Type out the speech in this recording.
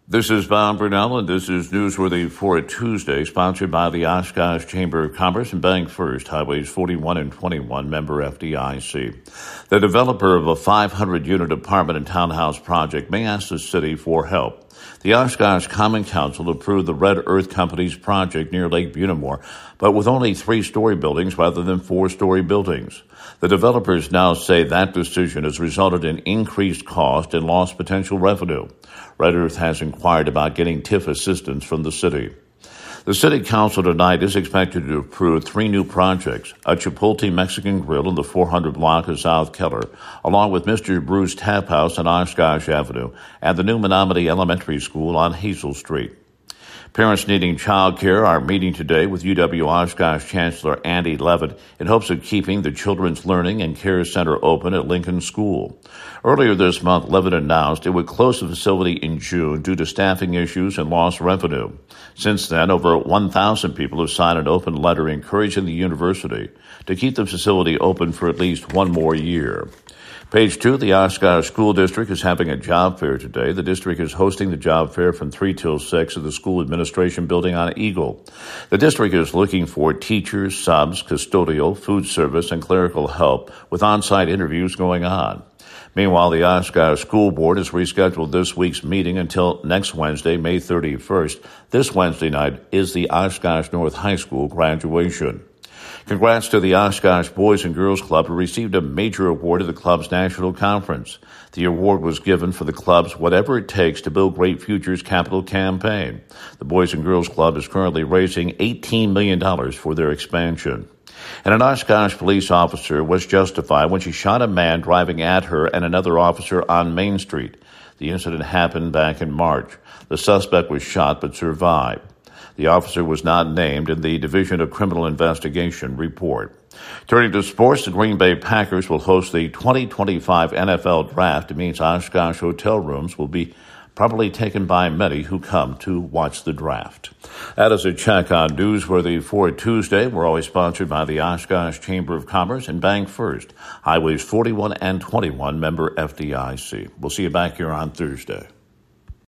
This is Bob Brunel, and this is Newsworthy for a Tuesday, sponsored by the Oshkosh Chamber of Commerce and Bank First, Highways 41 and 21, member FDIC. The developer of a 500-unit apartment and townhouse project may ask the city for help. The Oshkosh Common Council approved the Red Earth Company's project near Lake Bunamore, but with only 3-story buildings rather than 4-story buildings. The developers now say that decision has resulted in increased cost and lost potential revenue. Red Earth has inquired about getting TIF assistance from the city. The City Council tonight is expected to approve 3 new projects, a Chipotle Mexican Grill in the 400 block of South Keller, along with Mr. Bruce Tap House on Oshkosh Avenue, and the new Menominee Elementary School on Hazel Street. Parents needing child care are meeting today with UW-Oshkosh Chancellor Andy Levitt in hopes of keeping the Children's Learning and Care Center open at Lincoln School. Earlier this month, Levitt announced it would close the facility in June due to staffing issues and lost revenue. Since then, over 1,000 people have signed an open letter encouraging the university to keep the facility open for at least one more year. Page 2, the Oshkosh School District is having a job fair today. The district is hosting the job fair from 3 till 6 at the school administration building on Eagle. The district is looking for teachers, subs, custodial, food service, and clerical help with on-site interviews going on. Meanwhile, the Oshkosh School Board has rescheduled this week's meeting until next Wednesday, May 31st. This Wednesday night is the Oshkosh North High School graduation. Congrats to the Oshkosh Boys and Girls Club, who received a major award at the club's national conference. The award was given for the club's Whatever It Takes to Build Great Futures capital campaign. The Boys and Girls Club is currently raising $18 million for their expansion. And an Oshkosh police officer was justified when she shot a man driving at her and another officer on Main Street. The incident happened back in March. The suspect was shot but survived. The officer was not named in the Division of Criminal Investigation report. Turning to sports, the Green Bay Packers will host the 2025 NFL Draft. It means Oshkosh hotel rooms will be probably taken by many who come to watch the draft. That is a check on Newsworthy for Tuesday. We're always sponsored by the Oshkosh Chamber of Commerce and Bank First, Highways 41 and 21, member FDIC. We'll see you back here on Thursday.